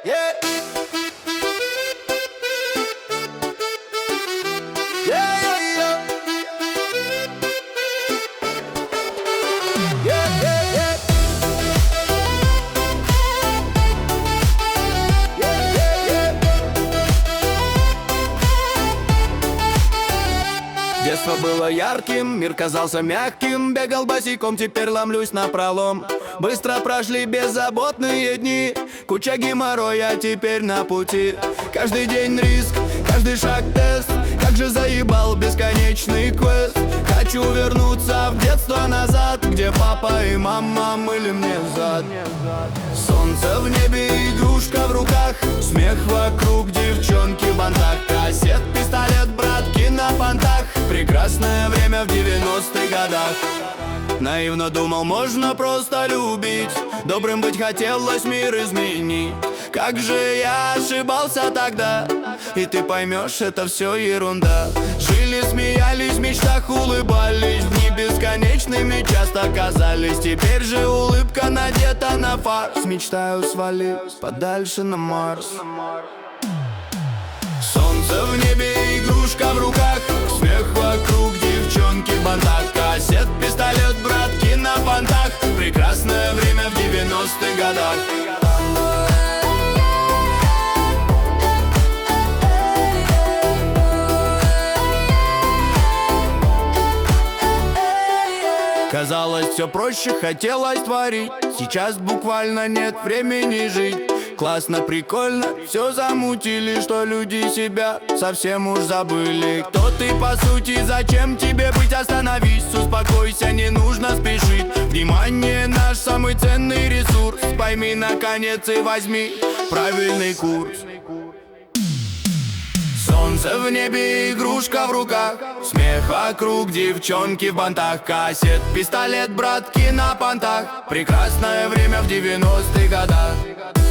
Yeah. Yeah, yeah, yeah. Yeah, yeah, yeah. Yeah, yeah, yeah. Детство было ярким, мир казался мягким. Бегал босиком, теперь ломлюсь напролом. Быстро прошли беззаботные дни. Куча геморроя теперь на пути. Каждый день риск, каждый шаг тест. Как же заебал бесконечный квест. Хочу вернуться в детство назад, где папа и мама мыли мне зад. Солнце в небе, игрушка в руках. Смех вокруг, девчонки в бантах. Кассет, пистолет, братки на понтах. Прекрасное время в 90-х годах. Наивно думал, можно просто любить. Добрым быть хотелось, мир изменить. Как же я ошибался тогда. И ты поймешь, это все ерунда. Жили, смеялись, в мечтах улыбались. Дни бесконечными часто казались. Теперь же улыбка надета на фарс. Мечтаю свалить подальше на Марс. Солнце в небе, игрушка в руках. Смех вокруг, девчонки в бантах. Кассет, пистолет, братки на понтах. Прекрасное время в 90-х годах. Казалось, все проще, хотелось творить. Сейчас буквально нет времени жить. Классно, прикольно, все замутили. Что люди себя совсем уж забыли. Кто ты по сути, зачем тебе быть? Остановись, успокойся, не нужно спешить. Внимание, наш самый ценный ресурс. Пойми наконец и возьми правильный курс. Солнце в небе, игрушка в руках. Смех вокруг, девчонки в бантах. Кассет, пистолет, братки на понтах. Прекрасное время в 90-х годах.